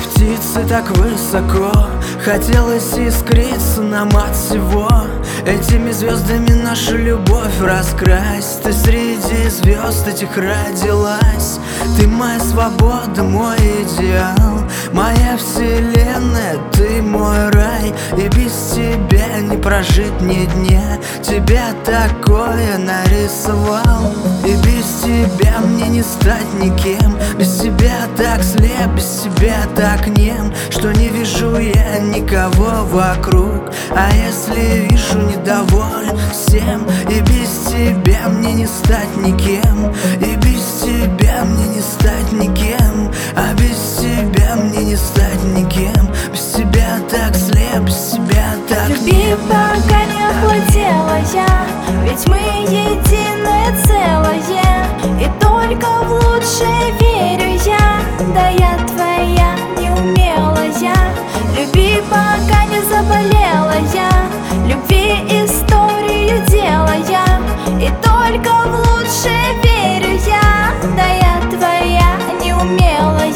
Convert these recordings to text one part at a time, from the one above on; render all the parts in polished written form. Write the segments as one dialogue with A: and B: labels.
A: птицы так высоко, хотелось искриться нам от всего. Этими звездами нашу любовь раскрась. Ты среди звезд этих родилась. Ты моя свобода, мой идеал, моя вселенная, ты мой рай. И без тебя не прожить ни дня. Тебя такое нарисовал. И без тебя мне не стать никем. Без тебя так слеп, без тебя так нем, что не вижу я никого вокруг. А если вижу, недоволен всем. И без тебя мне не стать никем. И без тебя мне не стать никем. А без тебя мне не стать никем. Без тебя так слеп, без тебя так
B: люби, пока не охладела я, ведь мы единое целое. И только в лучшее верю я, да я твоя неумелая. Люби, пока не заболела я, любви историю делая. И только в лучшее верю я, да я твоя неумелая.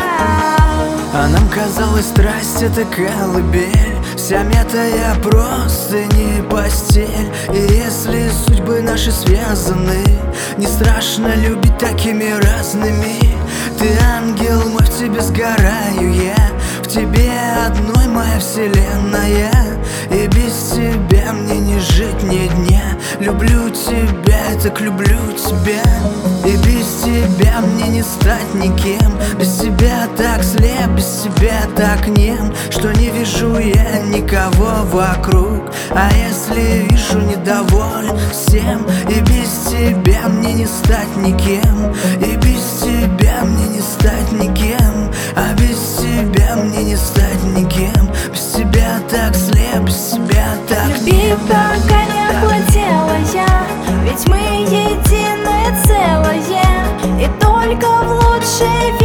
A: А нам казалось, страсть — это колыбель, вся мятая просто не постель. И если судьбы наши связаны, не страшно любить такими разными. Ты ангел мой, в тебе сгораю я, в тебе одной моя вселенная. И без тебя мне не жить ни дня. Люблю тебя, так люблю тебя. И без тебя мне не стать никем. Без тебя так слеп, без тебя так нем, что не вижу я никого вокруг. А если вижу, недоволен всем. И без тебя мне не стать никем. И без тебя мне не стать никем. А без тебя мне не стать никем. Без тебя так слеп, без тебя так
B: люби, пока не охладела я, ведь мы единое целое. И только в лучшее